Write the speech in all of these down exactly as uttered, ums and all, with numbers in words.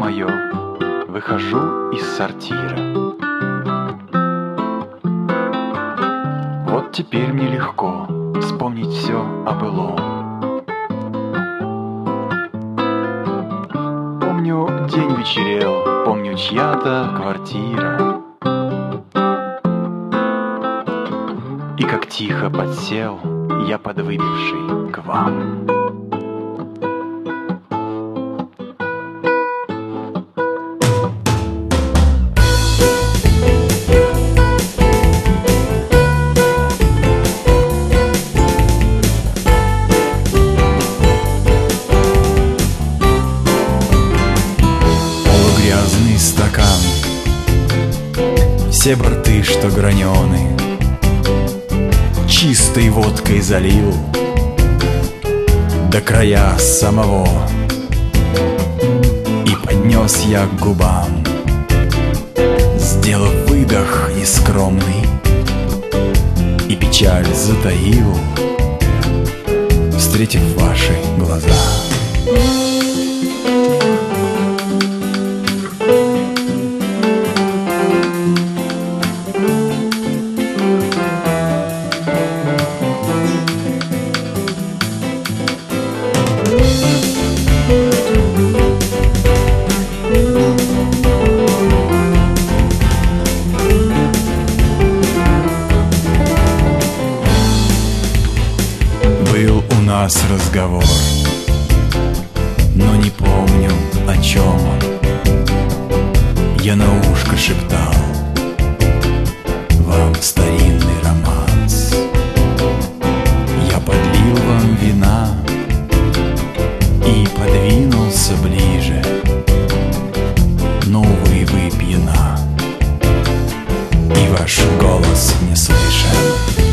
мое, выхожу из сортира. Вот теперь мне легко вспомнить все о былом. Помню, день вечерел, помню, чья-то квартира. И как тихо подсел я подвыпивший к вам. Полугрязный стакан, все борты, что гранены, чистой водкой залил до края самого. И поднес я к губам, сделав выдох нескромный, и печаль затаил, встретив ваши глаза. Был у нас разговор, но не помню, о чем он. Я на ушко шептал вам старинный романс. Я подлил вам вина и подвинулся ближе, но, увы, вы пьяна, и ваш голос не слышен.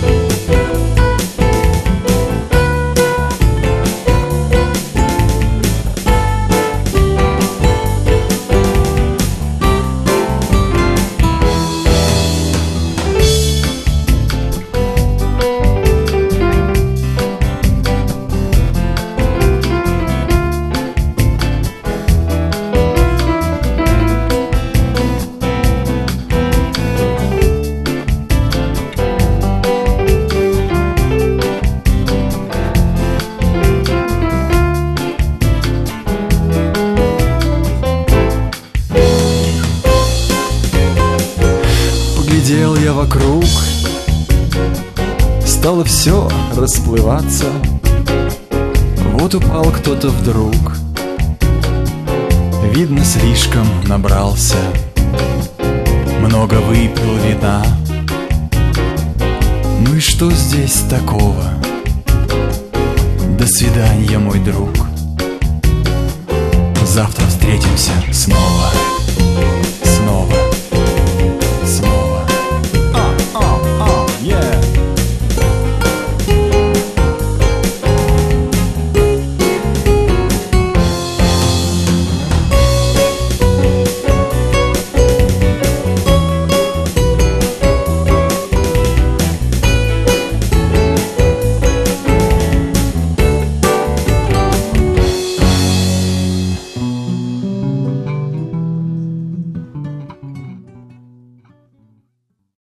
Глядел я вокруг, стало все расплываться. Вот упал кто-то вдруг, видно, слишком набрался, много выпил вина. Ну и что здесь такого? До свидания, мой друг, завтра встретимся снова.